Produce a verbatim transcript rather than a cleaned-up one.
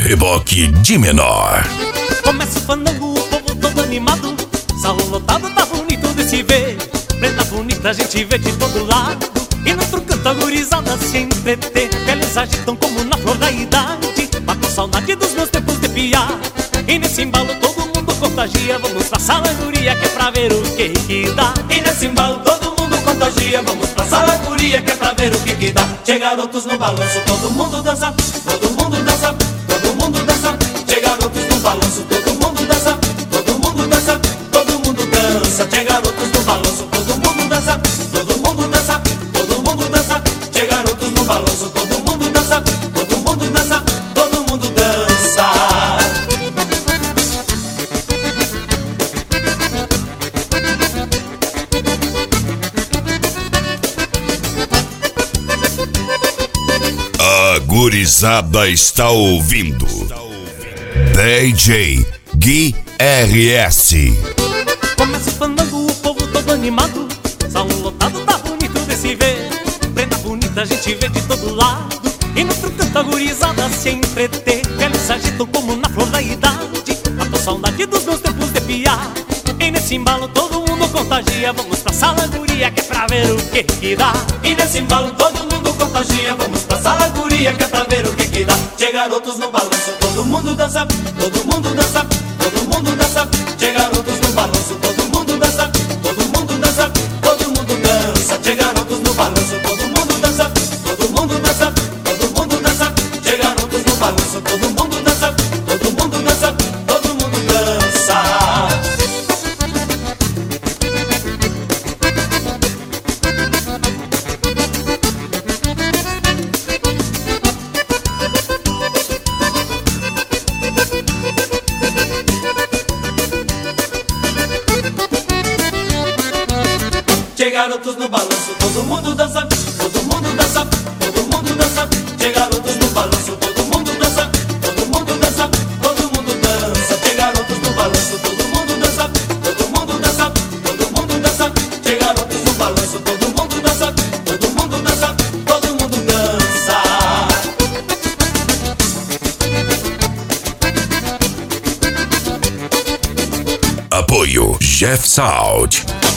reboque de menor. Começa o fandango, o povo todo animado. Salão lotado, tá bonito de se ver. Prenda bonita, a gente vê de todo lado. E no outro canto a gurizada se entreter. Eles agitam como na flor da idade. Mato saudade dos meus tempos de piar. E nesse embalo todo mundo contagia. Vamos pra sala, guria, que é pra ver o que que dá. E nesse embalo todo mundo contagia. Vamos pra sala, guria, que é pra ver o que que dá. Che garotos no balanço, todo mundo dança. Todo mundo dança, todo mundo dança. Che garotos no balanço, todo mundo dança. Todo mundo dança, todo mundo dança. Che garotos no balanço, todo mundo dança. Todo mundo dança, todo mundo dança. Che garotos no balanço, todo mundo dança. Todo mundo dança, todo mundo dança. A gurizada está ouvindo D J Gui R S. Começa o fandango, o povo todo animado. Salão lotado, tá bonito de se ver. Prenda bonita, a gente vê de todo lado. E no outro canto a gurizada se entreter. Eles agitam como na flor da idade. Matou saudade dos meus tempos de piar. E nesse embalo todo mundo contagia. Vamos pra sala, guria, que é pra ver o que que dá. E nesse embalo todo mundo contagia. Vamos pra sala, guria, que é pra ver o que que dá. Che garotos no balanço, todo mundo dança. Todo mundo dança, todo mundo dança. Che garotos no balanço, todo mundo dança. Todo mundo dança, todo mundo dança. Che garotos no balanço, todo mundo dança. Todo mundo dança, todo mundo dança. Che garotos no balanço, todo mundo dança. Todo mundo dança, todo mundo dança. Che garotos no balanço, todo mundo dança. Todo mundo dança, todo mundo dança. Che garotos no balanço, todo mundo dança. Todo mundo dança, todo mundo dança. Che garotos no balanço, todo mundo dança. Todo mundo dança, todo mundo dança. Che garotos no balanço, todo mundo dança. Todo mundo dança, todo mundo dança. Apoio Jeff Sound.